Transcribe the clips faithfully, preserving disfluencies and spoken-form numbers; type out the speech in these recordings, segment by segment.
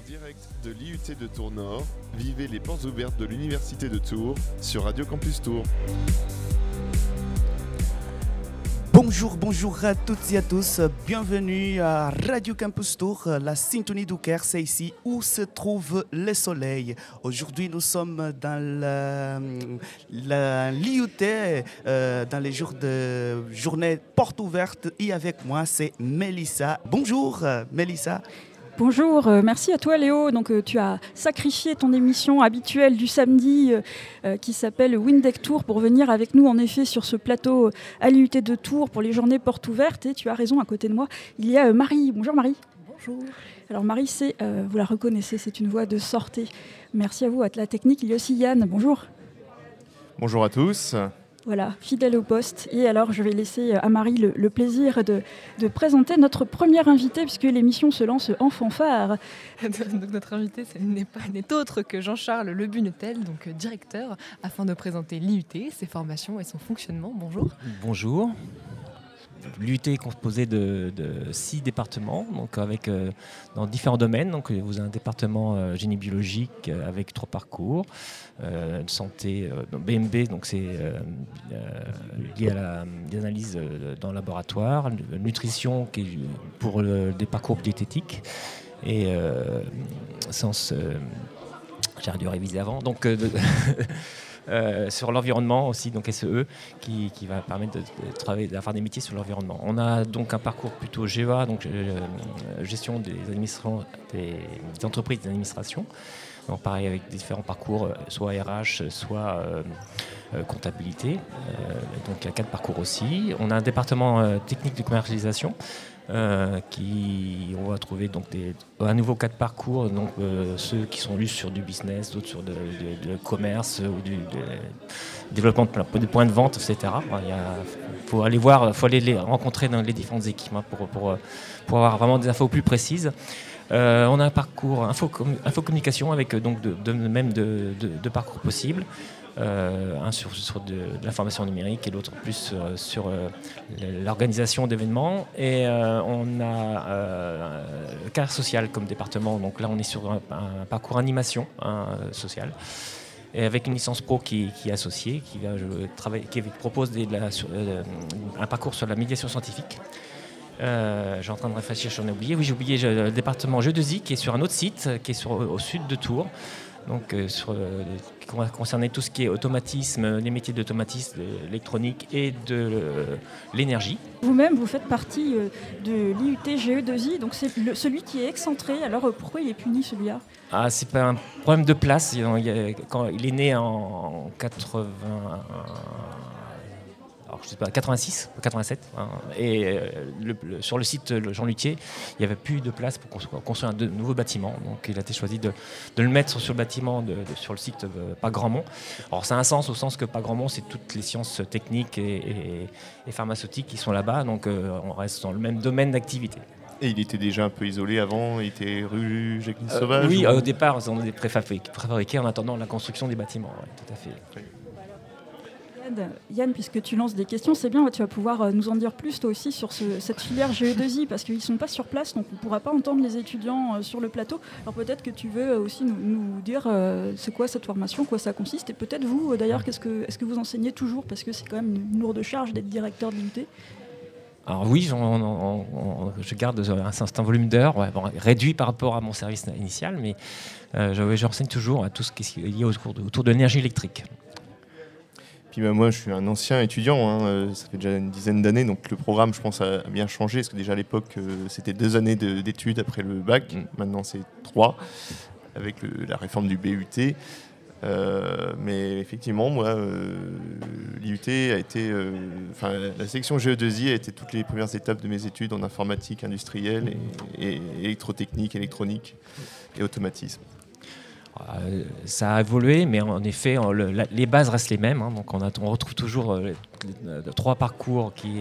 direct de l'I U T de Tours Nord, vivez les portes ouvertes de l'Université de Tours sur Radio Campus Tours. Bonjour, bonjour à toutes et à tous. Bienvenue à Radio Campus Tours, la syntonie du Caire, c'est ici où se trouve le soleil. Aujourd'hui, nous sommes dans l'I U T, euh, dans les jours de journée porte ouverte. Et avec moi, c'est Mélissa. Bonjour, Mélissa. Bonjour, euh, merci à toi Léo. Donc, euh, tu as sacrifié ton émission habituelle du samedi euh, euh, qui s'appelle Windeck Tours pour venir avec nous en effet sur ce plateau euh, à l'I U T de Tours pour les journées portes ouvertes. Et tu as raison, à côté de moi, il y a euh, Marie. Bonjour Marie. Bonjour. Alors Marie, c'est, euh, vous la reconnaissez, c'est une voix de sortie. Merci à vous, à la technique. Il y a aussi Yann. Bonjour. Bonjour à tous. Voilà, fidèle au poste. Et alors, je vais laisser à Marie le, le plaisir de, de présenter notre première invitée, puisque l'émission se lance en fanfare. Donc, notre invité ce n'est, pas, n'est autre que Jean-Charles Lebunetel, donc directeur, afin de présenter l'I U T, ses formations et son fonctionnement. Bonjour. Bonjour. L'I U T est composé de, de six départements, donc avec, euh, dans différents domaines. Donc, vous avez un département euh, génie biologique euh, avec trois parcours. Euh, de santé, euh, B M B, donc c'est euh, euh, lié à la, des analyses euh, dans le laboratoire. Nutrition, qui est pour le, des parcours diététiques. Et euh, sens, euh, j'ai dû réviser avant. Donc, euh, de Euh, sur l'environnement aussi, donc S E E, qui, qui va permettre de, de travailler, d'avoir des métiers sur l'environnement. On a donc un parcours plutôt G E A, donc euh, gestion des, des, des entreprises d'administration. Donc pareil avec différents parcours, soit R H, soit euh, euh, comptabilité. Euh, donc il y a quatre parcours aussi. On a un département euh, technique de commercialisation. Euh, qui, on va trouver donc des, à nouveau quatre parcours, donc euh, ceux qui sont lus sur du business, d'autres sur du commerce ou du de, développement de, de points de vente, et cetera. Il faut aller voir, faut aller les rencontrer dans les différentes équipes hein, pour, pour, pour avoir vraiment des infos plus précises. Euh, on a un parcours info, info communication avec donc de, de, même deux de, de parcours possibles. Euh, un sur, sur de, de l'information numérique et l'autre plus sur, sur euh, l'organisation d'événements. Et euh, on a euh, le carrière sociale comme département. Donc là, on est sur un, un parcours animation hein, sociale. Et avec une licence pro qui, qui est associée, qui, va, je, travaille, qui propose des, la, sur, euh, un parcours sur la médiation scientifique. Euh, je suis en train de réfléchir, j'en ai oublié. Oui, j'ai oublié le département Jeux de Z qui est sur un autre site, qui est sur, au sud de Tours. Donc, euh, sur, euh, qui va concerner tout ce qui est automatisme, les métiers d'automatisme, de l'électronique et de euh, l'énergie. Vous-même, vous faites partie euh, de l'I U T G E deux I, donc c'est le, celui qui est excentré. Alors, euh, pourquoi il est puni, celui-là ? Ah, c'est pas un problème de place. Il, il, quand, il est né en quatre-vingts... Alors, je sais pas, quatre-vingt-six, quatre-vingt-sept, hein, et euh, le, le, sur le site le Jean Luthier, il n'y avait plus de place pour construire, construire un de, nouveau bâtiment. Donc, il a été choisi de, de le mettre sur le bâtiment, de, de, sur le site euh, Pas Grandmont. Alors, ça a un sens au sens que Pas Grandmont, c'est toutes les sciences techniques et, et, et pharmaceutiques qui sont là-bas. Donc, euh, on reste dans le même domaine d'activité. Et il était déjà un peu isolé avant, il était rue Jacqueline euh, Sauvage Oui, ou... au départ, on était préfabriqués, préfabriqués en attendant la construction des bâtiments. Ouais, tout à fait. Oui. Yann, puisque tu lances des questions, c'est bien, tu vas pouvoir nous en dire plus toi aussi sur ce, cette filière G E deux I, parce qu'ils ne sont pas sur place, donc on ne pourra pas entendre les étudiants sur le plateau. Alors peut-être que tu veux aussi nous, nous dire euh, c'est quoi cette formation, quoi ça consiste, et peut-être vous d'ailleurs, qu'est-ce que, est-ce que vous enseignez toujours, parce que c'est quand même une lourde charge d'être directeur de l'I U T. Alors oui, on, on, on, je garde un certain volume d'heures, ouais, bon, réduit par rapport à mon service initial, mais euh, j'enseigne toujours à tout ce qui est lié autour de, autour de l'énergie électrique. Puis bah, moi, je suis un ancien étudiant, hein, ça fait déjà une dizaine d'années, donc le programme, je pense, a bien changé, parce que déjà à l'époque, euh, c'était deux années de, d'études après le bac, mmh. Maintenant c'est trois, avec le, la réforme du B U T. Euh, mais effectivement, moi, euh, l'I U T a été, enfin, euh, la section G E deux I a été toutes les premières étapes de mes études en informatique industrielle et, et électrotechnique, électronique et automatisme. Euh, ça a évolué, mais en effet, le, la, les bases restent les mêmes. Hein, donc on, a, on retrouve toujours euh, les, les, les, trois parcours qui,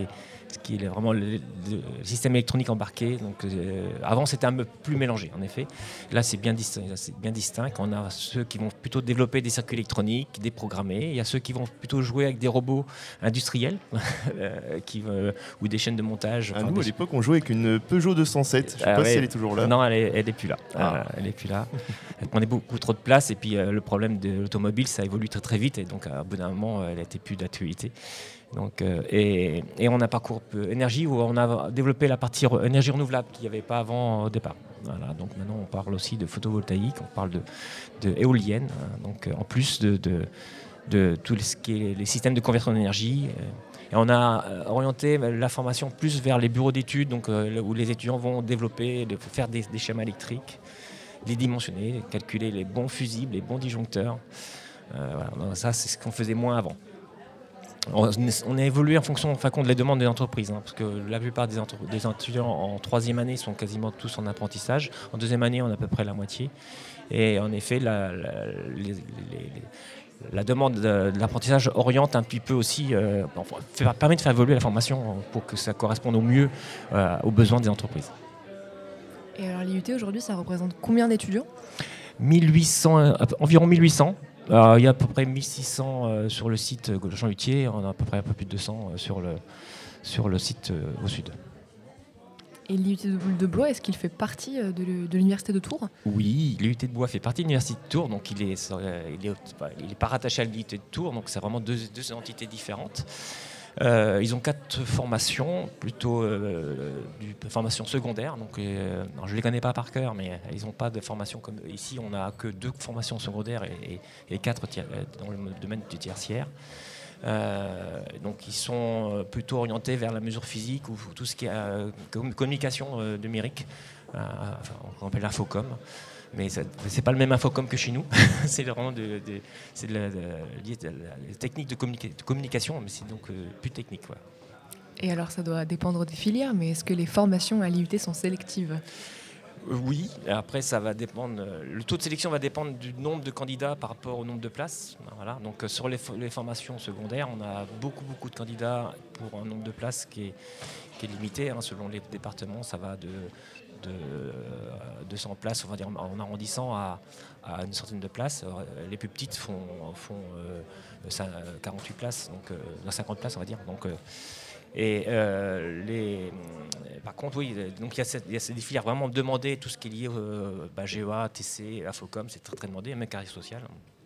qui est vraiment le, le, le système électronique embarqué. Donc, euh, avant, c'était un peu plus mélangé, en effet. Là, c'est bien distinct. C'est bien distinct. On a ceux qui vont plutôt développer des circuits électroniques, déprogrammés. Il y a ceux qui vont plutôt jouer avec des robots industriels qui, euh, ou des chaînes de montage. Ah, enfin, nous, des... à l'époque, on jouait avec une Peugeot deux cent sept. Je ne sais Ah, pas ouais. si elle est toujours là. Non, elle est, elle est plus là. Ah. Euh, elle est plus là. Elle prenait beaucoup trop de place. Et puis, euh, le problème de l'automobile, ça évolue très, très vite. Et donc, à bout d'un moment, elle n'était plus d'actualité. Donc, euh, et, et on a parcours énergie où on a développé la partie re- énergie renouvelable qu'il n'y avait pas avant au départ. Voilà, donc maintenant on parle aussi de photovoltaïque, on parle de, de éolienne, hein, donc euh, en plus de, de, de tout ce qui est les systèmes de conversion d'énergie. Euh, et on a euh, orienté la formation plus vers les bureaux d'études, donc euh, où les étudiants vont développer, de, faire des, des schémas électriques, les dimensionner, calculer les bons fusibles, les bons disjoncteurs. Euh, voilà, donc ça c'est ce qu'on faisait moins avant. On, on a évolué en fonction, en fin de compte, des demandes des entreprises, hein, parce que la plupart des, entre, des étudiants en troisième année sont quasiment tous en apprentissage. En deuxième année, on a à peu près la moitié. Et en effet, la, la, les, les, les, la demande de, de l'apprentissage oriente un petit peu aussi, euh, fait, permet de faire évoluer la formation pour que ça corresponde au mieux euh, aux besoins des entreprises. Et alors l'I U T aujourd'hui, ça représente combien d'étudiants ? mille huit cents, euh, environ mille huit cents. Alors, il y a à peu près mille six cents euh, sur le site de Jean Luthier, on a à peu près un peu plus de deux cents euh, sur, le, sur le site euh, au sud. Et l'I U T de Blois, est-ce qu'il fait partie de, de l'université de Tours ? Oui, l'I U T de Blois fait partie de l'université de Tours, donc il n'est il est, il est pas rattaché à l'I U T de Tours, donc c'est vraiment deux, deux entités différentes. Euh, ils ont quatre formations, plutôt euh, du formation secondaire. Donc, euh, alors je ne les connais pas par cœur, mais ils n'ont pas de formation comme ici. On n'a que deux formations secondaires et, et, et quatre tiers, dans le domaine du tertiaire. Euh, donc, ils sont plutôt orientés vers la mesure physique ou tout ce qui est euh, communication euh, numérique. Euh, enfin, on appelle l'infocom. Mais ce n'est pas le même infocom que chez nous. C'est vraiment de, de, c'est de la, de, de la technique de, communica- de communication, mais c'est donc euh, plus technique. Ouais. Et alors, ça doit dépendre des filières, mais est-ce que les formations à l'I U T sont sélectives ? euh, Oui, après, ça va dépendre. Le taux de sélection va dépendre du nombre de candidats par rapport au nombre de places. Voilà. Donc, euh, sur les, les formations secondaires, on a beaucoup, beaucoup de candidats pour un nombre de places qui est, qui est limité. Hein, selon les départements, ça va de. de deux cents places, on va dire en arrondissant à, à une centaine de places. Les plus petites font, font euh, quarante-huit places, donc euh, cinquante places on va dire. Donc, euh, et euh, les, par contre, oui, donc il y, y a ces filières vraiment demandées, tout ce qui est lié euh, bah, G E A, T C, Infocom, c'est très très demandé, même carrière sociale.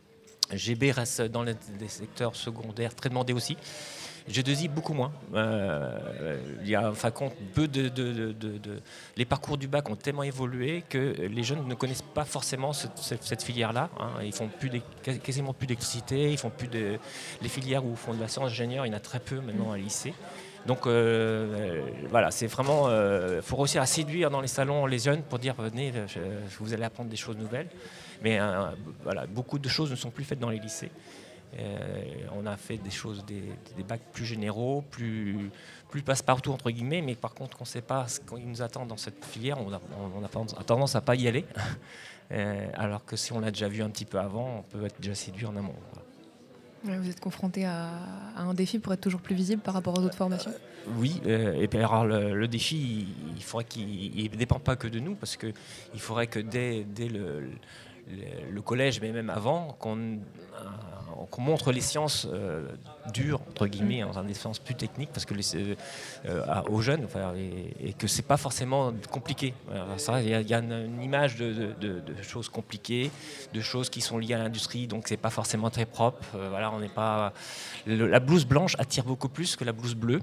G B reste dans les, les secteurs secondaires très demandés aussi. G deux I, beaucoup moins. Euh, il y a, enfin, compte, peu de, de, de, de, de... Les parcours du bac ont tellement évolué que les jeunes ne connaissent pas forcément ce, cette, cette filière-là. Hein. Ils font plus quasiment plus d'électricité, ils font plus de... Les filières où ils font de la science ingénieur, il y en a très peu maintenant à lycée. Donc euh, voilà, c'est vraiment... Il euh, faut réussir à séduire dans les salons les jeunes pour dire venez, je, vous allez apprendre des choses nouvelles. Mais euh, voilà, beaucoup de choses ne sont plus faites dans les lycées. Euh, on a fait des choses, des, des bacs plus généraux, plus, plus passe-partout entre guillemets, mais par contre, on ne sait pas ce qu'il nous attend dans cette filière, on a, on a tendance à ne pas y aller. Euh, alors que si on l'a déjà vu un petit peu avant, on peut être déjà séduit en amont. Voilà. Vous êtes confronté à, à un défi pour être toujours plus visible par rapport aux autres formations ? Oui, euh, et puis alors le, le défi, il, il faudrait qu'il ne dépend pas que de nous, parce qu'il faudrait que dès, dès le, le, le collège, mais même avant, qu'on, euh, qu'on montre les sciences euh, dures, entre guillemets, hein, des sciences plus techniques, parce que les, euh, aux jeunes, enfin, et, et que c'est pas forcément compliqué. Il y, y a une, une image de, de, de, de choses compliquées, de choses qui sont liées à l'industrie, donc c'est pas forcément très propre. Euh, voilà, on n'est pas. Le, la blouse blanche attire beaucoup plus que la blouse bleue.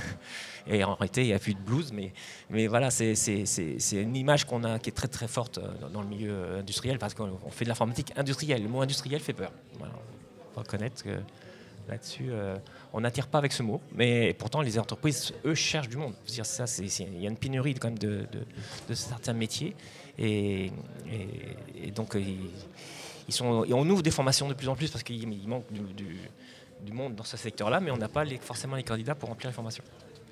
Et en réalité, il n'y a plus de blouse, mais, mais voilà, c'est, c'est, c'est, c'est une image qu'on a qui est très très forte dans, dans le milieu industriel, parce qu'on fait de l'informatique industrielle. Le mot industriel fait peur. Voilà. Il faut reconnaître que là-dessus, euh, on n'attire pas avec ce mot, mais pourtant les entreprises, eux, cherchent du monde. Dire ça, c'est, c'est, il y a une pénurie quand même de, de, de certains métiers, et, et, et donc ils, ils sont, et on ouvre des formations de plus en plus parce qu'il il manque du, du, du monde dans ce secteur-là, mais on n'a pas les, forcément les candidats pour remplir les formations.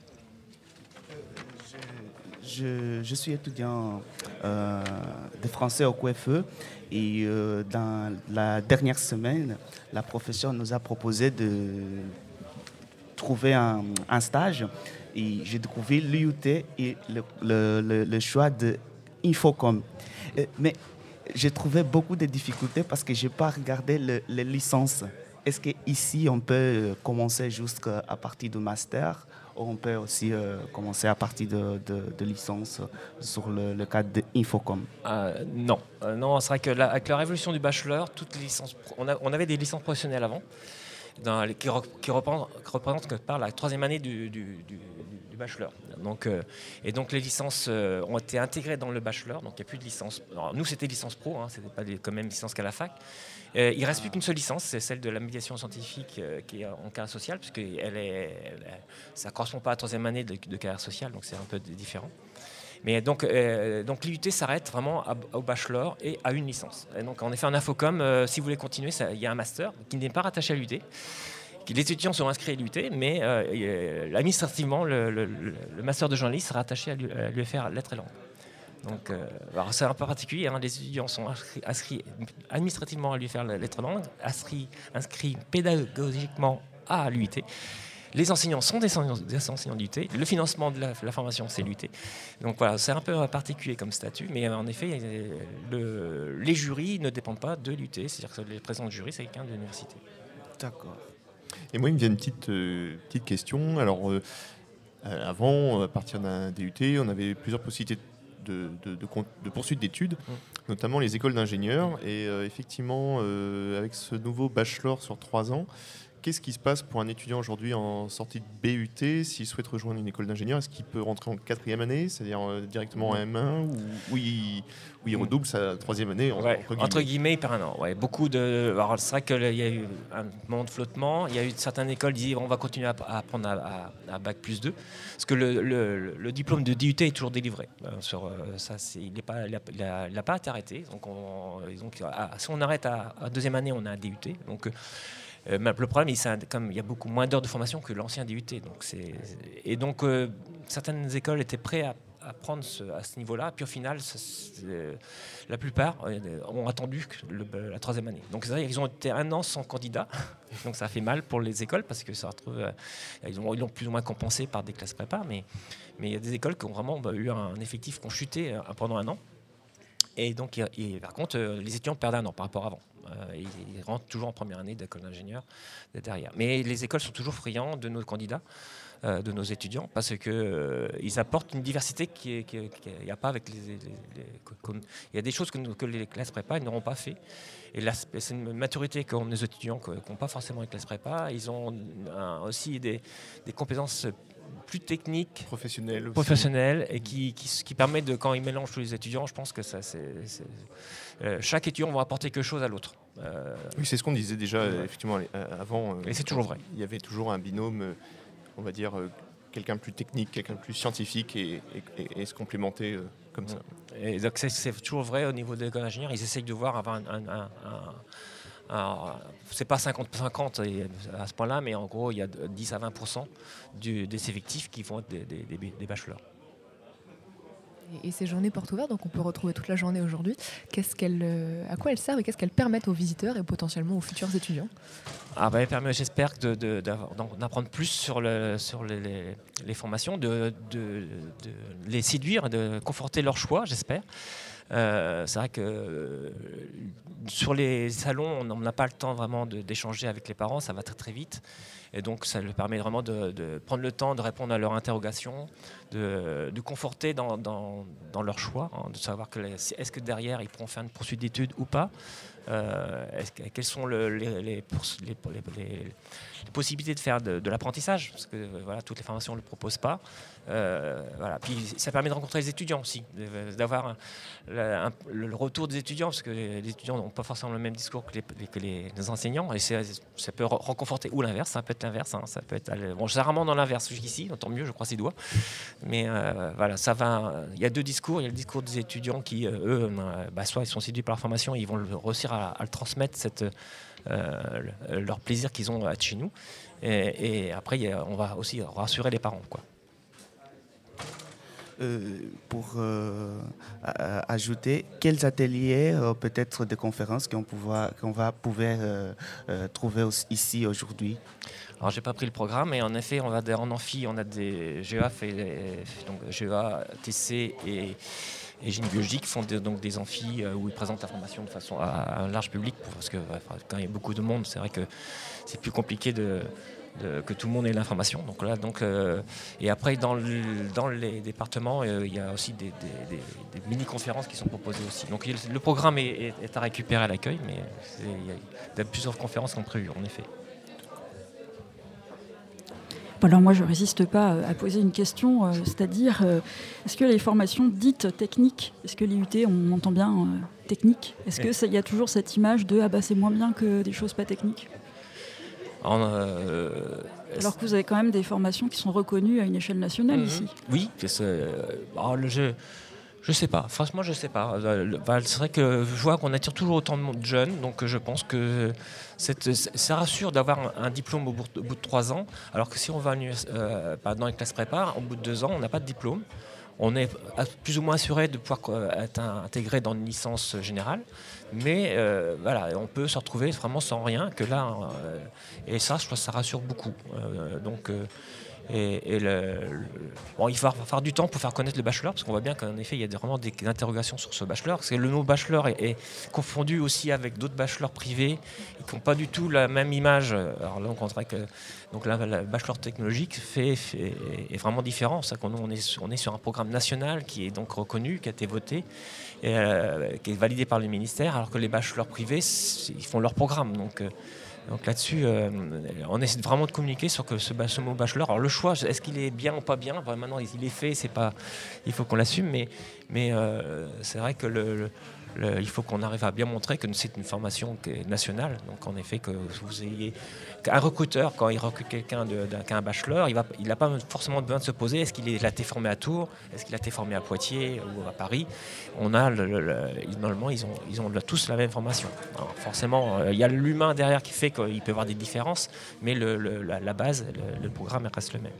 Je, je suis étudiant euh, de français au Q F E et euh, dans la dernière semaine, la professeure nous a proposé de trouver un, un stage Et j'ai découvert l'I U T et le, le, le, le choix de Infocom. Euh, mais j'ai trouvé beaucoup de difficultés parce que je n'ai pas regardé le, les licences. Est-ce qu'ici, on peut commencer jusqu'à partir du master ou on peut aussi euh, commencer à partir de, de, de licence sur le, le cadre d'Infocom? euh, Non, euh, non, c'est vrai que la, avec la révolution du bachelor, toutes les licences, on, a, on avait des licences professionnelles avant, dans, qui, qui représentent, qui représentent par la troisième année du, du, du, du bachelor. Donc, euh, et donc les licences euh, ont été intégrées dans le bachelor, donc il n'y a plus de licence. Alors, nous, c'était licence pro, hein, c'était pas des, quand même licence qu'à la fac. Euh, il ne reste plus qu'une seule licence, c'est celle de la médiation scientifique euh, qui est en carrière sociale, puisque elle est, elle est, ça ne correspond pas à la troisième année de, de carrière sociale, donc c'est un peu différent. Mais donc, euh, donc l'I U T s'arrête vraiment à, au bachelor et à une licence. Et donc en effet, en Infocom, euh, si vous voulez continuer, il y a un master qui n'est pas rattaché à l'I U T. Les étudiants sont inscrits à l'I U T, mais euh, administrativement, le, le, le master de journaliste sera rattaché à l'U F R Lettres et Langues. Donc, euh, alors c'est un peu particulier, hein, les étudiants sont inscrits, inscrits administrativement à l'U F R Lettres et Langues, inscrits, inscrits pédagogiquement à l'U I T. Les enseignants sont des enseignants, des enseignants de l'U I T. Le financement de la, la formation, c'est l'U I T. Donc voilà, c'est un peu particulier comme statut, mais en effet, le, les jurys ne dépendent pas de l'U I T, c'est-à-dire que le président du jury, c'est quelqu'un de l'université. D'accord. Et moi, il me vient une petite, euh, petite question. Alors, euh, avant, à partir d'un D U T, on avait plusieurs possibilités de, de, de, de poursuite d'études, mmh. notamment les écoles d'ingénieurs. Et euh, effectivement, euh, avec ce nouveau bachelor sur trois ans, qu'est-ce qui se passe pour un étudiant aujourd'hui en sortie de B U T s'il souhaite rejoindre une école d'ingénieur? Est-ce qu'il peut rentrer en quatrième année, c'est-à-dire euh, directement en M un, ou, ou, il, ou il redouble sa troisième année en, ouais, entre guillemets? Entre guillemets, il perd un an. Ouais, beaucoup de... Alors, c'est vrai qu'il y a eu un moment de flottement. Il y a eu certaines écoles qui disent on va continuer à apprendre à, à, à bac plus deux. Parce que le, le, le diplôme de D U T est toujours délivré. Euh, sur, euh, ça, c'est, il n'a pas été arrêté. Donc, on, donc à, si on arrête à, à deuxième année, on a un D U T. Donc, Euh, le problème, il, comme il y a beaucoup moins d'heures de formation que l'ancien D U T. Donc c'est, et donc, euh, certaines écoles étaient prêtes à, à prendre ce, à ce niveau-là. Puis au final, ça, euh, la plupart euh, ont attendu le, la troisième année. Donc c'est vrai, ils ont été un an sans candidat. Donc ça fait mal pour les écoles parce que ça retrouve, euh, ils, ont, ils l'ont plus ou moins compensé par des classes prépa. Mais, mais il y a des écoles qui ont vraiment bah, eu un effectif qui ont chuté euh, pendant un an. Et donc, et par contre, les étudiants perdent un an par rapport à avant. Euh, ils, ils rentrent toujours en première année d'école d'ingénieur derrière. Mais les écoles sont toujours friands de nos candidats, euh, de nos étudiants, parce qu'ils euh, apportent une diversité qu'il n'y a pas avec les... les, les comme, il y a des choses que, nous, que les classes prépa n'auront pas fait. Et là, c'est une maturité qu'ont les étudiants qui n'ont pas forcément les classes prépa. Ils ont un, aussi des, des compétences plus techniques, professionnelles, professionnelles et qui, qui, qui permettent de, quand ils mélangent tous les étudiants, je pense que ça, c'est, c'est, euh, chaque étudiant va apporter quelque chose à l'autre. Euh, oui, c'est ce qu'on disait déjà ouais. effectivement avant. Euh, et c'est toujours vrai. Il y avait toujours un binôme, on va dire, euh, quelqu'un de plus technique, quelqu'un de plus scientifique et, et, et, et se complémenter euh, comme ouais. ça. Et donc c'est, c'est toujours vrai au niveau de l'école d'ingénieur. Ils essayent de voir avoir un, un, un, un Alors, c'est pas cinquante cinquante à ce point-là, mais en gros, il y a dix à vingt pour cent du, des effectifs qui vont être des, des, des, des bachelors. Et, et ces journées portes ouvertes, donc on peut retrouver toute la journée aujourd'hui. Qu'est-ce qu'elles, à quoi elles servent et qu'est-ce qu'elles permettent aux visiteurs et potentiellement aux futurs étudiants? Ah ben, elles permettent, j'espère, de, de, d'apprendre plus sur, le, sur les, les, les formations, de, de, de les séduire, de conforter leur choix, j'espère. Euh, c'est vrai que euh, sur les salons, on n'a pas le temps vraiment de, d'échanger avec les parents, ça va très très vite. Et donc ça leur permet vraiment de, de prendre le temps de répondre à leurs interrogations, de, de conforter dans, dans, dans leur choix, hein, de savoir que les, est-ce que derrière ils pourront faire une poursuite d'études ou pas. Euh, est-ce que, quelles sont le, les, les, les, les, les possibilités de faire de, de l'apprentissage, parce que voilà, toutes les formations ne le proposent pas. Euh, voilà. Puis ça permet de rencontrer les étudiants aussi, de, d'avoir un, un, le retour des étudiants, parce que les étudiants n'ont pas forcément le même discours que les, que les, les enseignants, et c'est, ça peut reconforter, ou l'inverse, ça peut être l'inverse, hein, ça peut être, bon, je suis rarement dans l'inverse jusqu'ici, tant mieux, je croise ses doigts, mais euh, voilà, ça va, il y a deux discours, il y a le discours des étudiants qui, euh, eux, bah, soit ils sont séduits par la formation, et ils vont le, réussir à, à le transmettre, cette, euh, leur plaisir qu'ils ont à être chez nous, et, et après, y a, on va aussi rassurer les parents, quoi. Euh, pour euh, a- ajouter, quels ateliers, euh, peut-être des conférences qu'on, pouvoir, qu'on va pouvoir euh, euh, trouver aussi ici aujourd'hui? Alors j'ai pas pris le programme, mais en effet, on va des- en amphi, on a des G E A, fait, donc G E A, T C et, et Génie biologique font des, donc des amphis euh, où ils présentent la formation de façon à, à un large public, parce que ouais, quand il y a beaucoup de monde, c'est vrai que c'est plus compliqué de, de, que tout le monde ait l'information. Donc là, donc, euh, et après dans, le, dans les départements, euh, il y a aussi des, des, des, des mini-conférences qui sont proposées aussi. Donc le programme est, est, est à récupérer à l'accueil, mais c'est, il y a, il y a plusieurs conférences qui sont prévues, en effet. Alors moi, je ne résiste pas à poser une question, euh, c'est-à-dire, euh, est-ce que les formations dites techniques, est-ce que l'I U T, on entend bien euh, technique, est-ce qu'il y a toujours cette image de « ah bah c'est moins bien que des choses pas techniques » En, euh, alors que vous avez quand même des formations qui sont reconnues à une échelle nationale mmh. ici. Oui, c'est, euh, alors le jeu... Je sais pas, franchement je sais pas. C'est vrai que je vois qu'on attire toujours autant de jeunes, donc je pense que cette, ça rassure d'avoir un, un diplôme au bout, au bout de trois ans, alors que si on va euh, dans les classes prépa, au bout de deux ans, on n'a pas de diplôme. On est plus ou moins assuré de pouvoir être intégré dans une licence générale, mais euh, voilà, on peut se retrouver vraiment sans rien, que là, euh, et ça, je pense que ça rassure beaucoup. Euh, donc, euh, Et, et le, le, bon, il va falloir du temps pour faire connaître le bachelor, parce qu'on voit bien qu'en effet, il y a vraiment des interrogations sur ce bachelor. Parce que le mot bachelor est, est confondu aussi avec d'autres bachelors privés qui n'ont pas du tout la même image. Alors là, on dirait que donc là, le bachelor technologique fait, fait, est vraiment différent. C'est qu'on on est, on est sur un programme national qui est donc reconnu, qui a été voté, et, euh, qui est validé par le ministère, alors que les bachelors privés, ils font leur programme. Donc, euh, Donc là-dessus, euh, on essaie vraiment de communiquer sur que ce, ce mot bachelor. Alors le choix, est-ce qu'il est bien ou pas bien? Enfin, maintenant, il est fait, c'est pas, il faut qu'on l'assume, mais, mais euh, c'est vrai que le, le, le, il faut qu'on arrive à bien montrer que c'est une formation qui est nationale. Donc en effet, que vous ayez un recruteur, quand il recrute quelqu'un de, d'un, qui a un bachelor, il il n'a pas forcément besoin de se poser est-ce qu'il est, a été formé à Tours, est-ce qu'il a été formé à Poitiers ou à Paris. On a le, le, le, normalement, ils ont, ils ont tous la même formation. Alors, forcément, il y a l'humain derrière qui fait qu'il peut y avoir des différences, mais le, le, la, la base, le, le programme reste le même.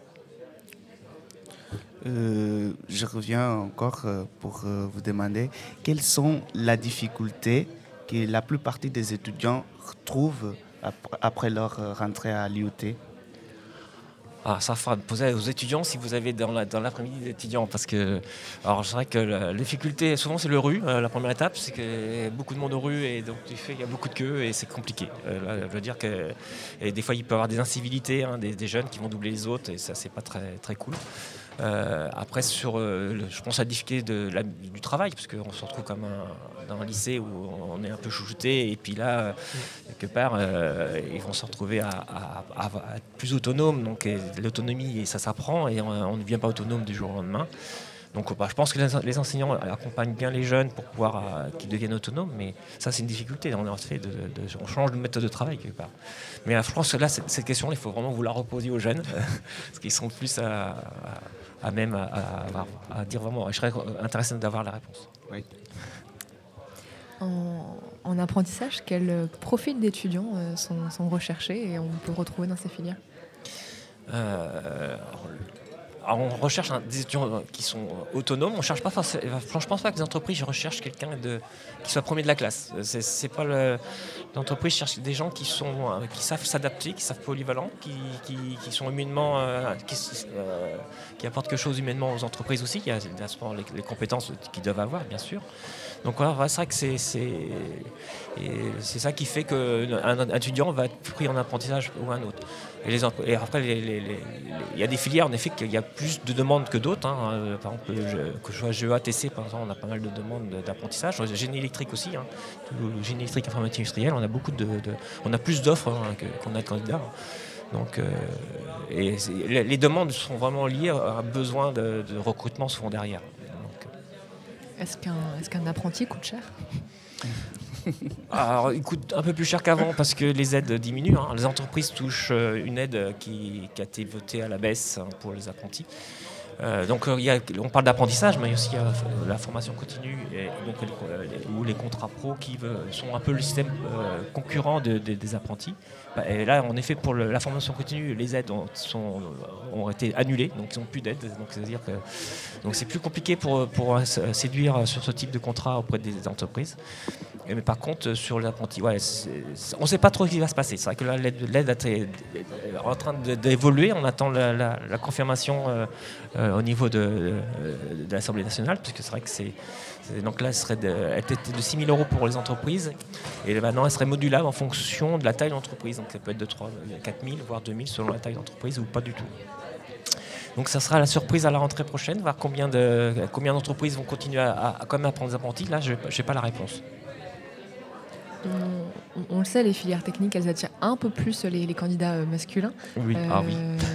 Euh, je reviens encore pour vous demander quelles sont les difficultés que la plupart des étudiants retrouvent après leur rentrée à l'I U T. Ah, ça fera poser aux étudiants si vous avez dans, la, dans l'après-midi des étudiants, parce que alors c'est vrai que la, la difficulté souvent c'est le rue, euh, la première étape c'est qu'il y a beaucoup de monde aux rues et donc du fait qu'il y a beaucoup de queues et c'est compliqué. Euh, là, je veux dire que et des fois il peut y avoir des incivilités, hein, des, des jeunes qui vont doubler les autres et ça c'est pas très très cool. Euh, après sur, euh, le, je pense à la difficulté de, la, du travail parce qu'on se retrouve comme un, dans un lycée où on est un peu chouchouté et puis là quelque part euh, ils vont se retrouver à, à, à, à être plus autonomes donc et, l'autonomie ça s'apprend et on, on ne devient pas autonome du jour au lendemain. Donc bah, je pense que les, les enseignants accompagnent bien les jeunes pour pouvoir euh, qu'ils deviennent autonomes, mais ça c'est une difficulté. On, fait de, de, on change de méthode de travail quelque part. Mais euh, je pense que là cette, cette question, il faut vraiment vous la reposer aux jeunes, parce qu'ils sont plus à, à, à même à, à, à dire vraiment. Je serais intéressé d'avoir la réponse. Oui. En, en apprentissage, quels profils d'étudiants euh, sont, sont recherchés et on peut retrouver dans ces filières? Euh, alors on recherche un, des étudiants qui sont autonomes. On cherche pas forcément. Je pense pas que les entreprises recherchent quelqu'un de, qui soit premier de la classe. C'est, c'est pas le, l'entreprise cherche des gens qui sont, qui savent s'adapter, qui savent polyvalents, qui, qui, qui sont humainement, euh, qui, euh, qui apportent quelque chose humainement aux entreprises aussi. Il y a les, les compétences qu'ils doivent avoir, bien sûr. Donc voilà, c'est vrai que c'est, c'est, et c'est ça qui fait qu'un étudiant va être pris en apprentissage ou un autre. Et, les, et après, les, les, les, il y a des filières en effet qu'il y a plus de demandes que d'autres. Hein. Par exemple, je, que je sois G E A, T C, par exemple, on a pas mal de demandes d'apprentissage. Génie électrique aussi, hein. Le génie électrique, informatique industrielle, on a beaucoup de, de on a plus d'offres hein, que, qu'on a de candidats. Donc, euh, et les, les demandes sont vraiment liées à un besoin de, de recrutement souvent derrière. Est-ce qu'un, est-ce qu'un apprenti coûte cher? Alors, il coûte un peu plus cher qu'avant parce que les aides diminuent. Hein. Les entreprises touchent une aide qui, qui a été votée à la baisse pour les apprentis. Euh, donc euh, il y a, on parle d'apprentissage, mais il y a aussi euh, la formation continue et donc, euh, ou les contrats pro qui veut, sont un peu le système euh, concurrent de, de, des apprentis. Et là, en effet, pour le, la formation continue, les aides ont, sont, ont été annulées, donc ils n'ont plus d'aide. Donc c'est-à-dire que donc c'est plus compliqué pour, pour séduire sur ce type de contrat auprès des entreprises. Mais par contre, sur l'apprenti, ouais, on ne sait pas trop ce qui va se passer. C'est vrai que là, l'aide, l'aide est en train d'évoluer. On attend la, la, la confirmation euh, euh, au niveau de, de, de l'Assemblée nationale, puisque c'est vrai que c'est, c'est donc là, elle serait de, elle était de six mille euros pour les entreprises, et maintenant, elle serait modulable en fonction de la taille d'entreprise. Donc, ça peut être de trois, quatre mille, voire deux mille selon la taille d'entreprise, ou pas du tout. Donc ça sera la surprise à la rentrée prochaine, voir combien, de, combien d'entreprises vont continuer à, à, à quand même apprendre des apprentis. Là, je n'ai pas la réponse. On, on le sait, les filières techniques, elles attirent un peu plus les, les candidats masculins. Oui, euh, ah oui.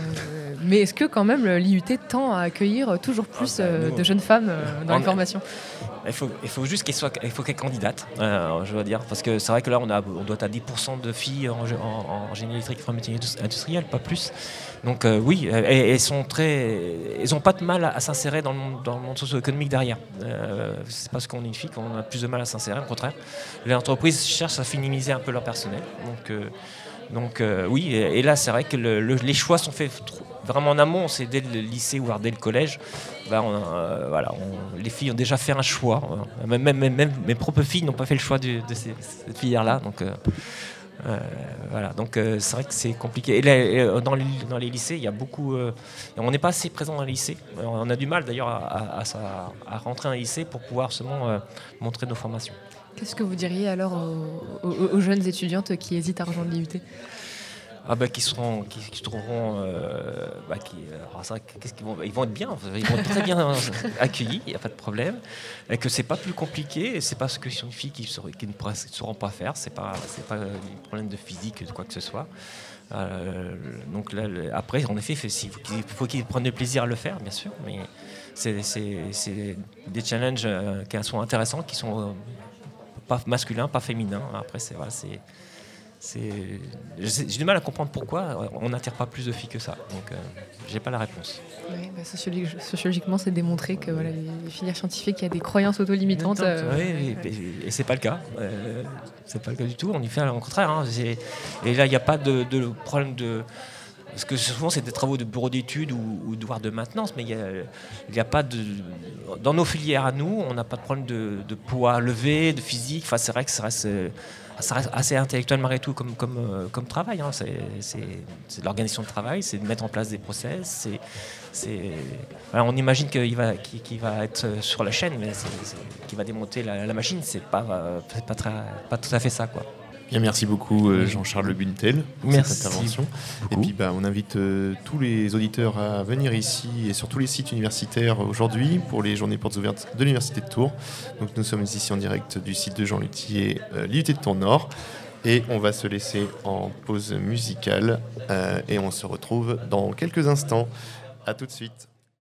Mais est-ce que quand même l'I U T tend à accueillir toujours plus ah bah, nous, de jeunes femmes dans les formations ? Il faut, il faut juste qu'elle soit, il faut qu'elle candidate, euh, je dois dire, parce que c'est vrai que là on, a, on doit être à dix pour cent de filles en, en, en génie électrique, informatique industrielle, pas plus. Donc euh, oui, elles sont très, elles n'ont pas de mal à, à s'insérer dans le monde, dans le monde socio-économique derrière. Euh, c'est parce qu'on est une fille qu'on a plus de mal à s'insérer, au contraire. Les entreprises cherchent à féminiser un peu leur personnel. Donc, euh, donc euh, oui, et, et là c'est vrai que le, le, les choix sont faits vraiment en amont, c'est dès le lycée ou dès le collège. Ben on, euh, voilà, on, les filles ont déjà fait un choix. Même, même, même mes propres filles n'ont pas fait le choix de, de ces, cette filière-là. Donc, euh, euh, voilà. Donc euh, c'est vrai que c'est compliqué. Et là, dans, les, dans les lycées, il y a beaucoup. Euh, on n'est pas assez présent dans les lycées. On a du mal d'ailleurs à, à, à, à rentrer dans les lycées pour pouvoir seulement euh, montrer nos formations. Qu'est-ce que vous diriez alors aux, aux, aux jeunes étudiantes qui hésitent à rejoindre l'I U T ? Ah bah, qui seront, qui, qui trouveront, euh, bah, qui, alors c'est vrai, qu'est-ce qu'ils vont, ils vont être bien, ils vont être très bien accueillis, il n'y a pas de problème, et que c'est pas plus compliqué, et c'est parce que sont une fille qui, qui ne sauront pas faire, c'est pas, c'est pas un problème de physique de quoi que ce soit. Euh, donc là, après, en effet, il faut qu'ils prennent du plaisir à le faire, bien sûr, mais c'est, c'est, c'est des challenges qui sont intéressants, qui sont pas masculins, pas féminins. Après, c'est voilà, c'est C'est... J'ai du mal à comprendre pourquoi on n'attire pas plus de filles que ça. Donc, euh, j'ai pas la réponse. Oui, bah, sociologiquement, sociologiquement, c'est démontré que voilà, les filières scientifiques, il y a des croyances auto-limitantes. Euh, oui, et, et, et c'est pas le cas. Euh, c'est pas le cas du tout. On y fait au contraire. Hein. Et là, il n'y a pas de, de problème de. Parce que souvent, c'est des travaux de bureau d'études ou, ou de, de maintenance, mais il n'y a, a pas de. Dans nos filières à nous, on n'a pas de problème de, de poids levé, de physique. Enfin, c'est vrai que ça reste. Ça reste assez intellectuel malgré tout comme, comme, euh, comme travail. Hein. C'est, c'est, c'est de l'organisation de travail, c'est de mettre en place des process. C'est, c'est... Voilà, on imagine qu'il va, qu'il, qu'il va être sur la chaîne, mais c'est, c'est, qu'il va démonter la, la machine. C'est pas, euh, c'est pas, très, pas tout à fait ça, quoi. Bien, merci beaucoup euh, Jean-Charles Buntel pour merci cette intervention. Beaucoup. Et puis bah, on invite euh, tous les auditeurs à venir ici et sur tous les sites universitaires aujourd'hui pour les journées portes ouvertes de l'Université de Tours. Donc nous sommes ici en direct du site de Jean Luthier, euh, l'I U T de Tours-Nord. Et on va se laisser en pause musicale euh, et on se retrouve dans quelques instants. À tout de suite.